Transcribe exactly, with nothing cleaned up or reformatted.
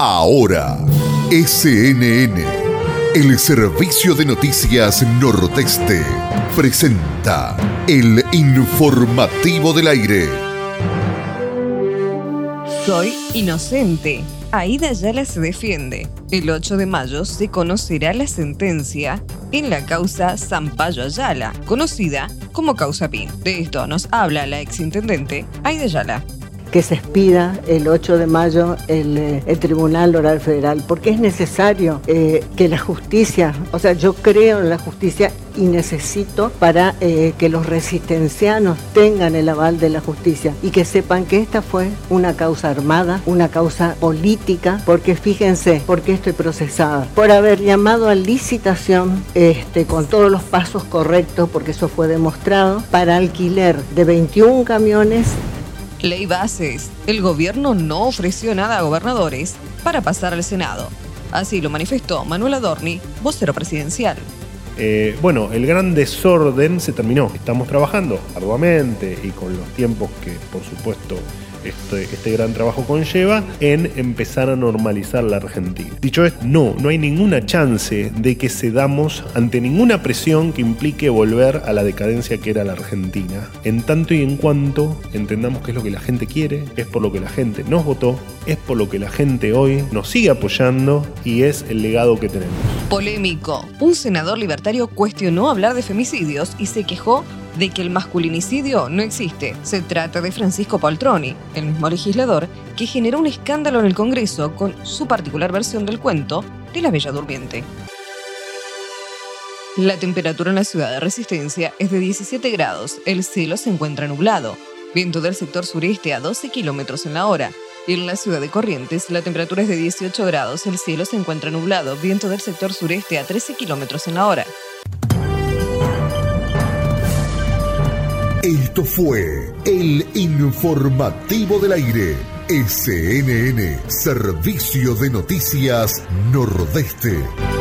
Ahora, S N N, el Servicio de Noticias Nordeste, presenta el informativo del aire. Soy inocente. Aida Ayala se defiende. El ocho de mayo se conocerá la sentencia en la causa Sampaio Ayala, conocida como causa Pin. De esto nos habla la exintendente Aida Ayala. Que se expida el ocho de mayo el, el Tribunal Oral Federal, porque es necesario eh, que la justicia, o sea, yo creo en la justicia y necesito para eh, que los resistencianos tengan el aval de la justicia y que sepan que esta fue una causa armada, una causa política, porque fíjense, ¿por qué estoy procesada? Por haber llamado a licitación este, con todos los pasos correctos, porque eso fue demostrado, para alquiler de veintiún camiones. Ley bases. El gobierno no ofreció nada a gobernadores para pasar al Senado. Así lo manifestó Manuel Adorni, vocero presidencial. Eh, bueno, el gran desorden se terminó. Estamos trabajando arduamente y con los tiempos que, por supuesto, este, este gran trabajo conlleva en empezar a normalizar la Argentina. Dicho esto, no, no hay ninguna chance de que cedamos ante ninguna presión que implique volver a la decadencia que era la Argentina. En tanto y en cuanto entendamos que es lo que la gente quiere, es por lo que la gente nos votó, es por lo que la gente hoy nos sigue apoyando y es el legado que tenemos. Polémico. Un senador libertario cuestionó hablar de femicidios y se quejó de que el masculinicidio no existe. Se trata de Francisco Paltroni, el mismo legislador que generó un escándalo en el Congreso con su particular versión del cuento de la Bella Durmiente. La temperatura en la ciudad de Resistencia es de diecisiete grados, el cielo se encuentra nublado, viento del sector sureste a doce kilómetros en la hora. Y en la ciudad de Corrientes, la temperatura es de dieciocho grados, el cielo se encuentra nublado, viento del sector sureste a trece kilómetros en la hora. Esto fue el informativo del aire. S N N, Servicio de Noticias Nordeste.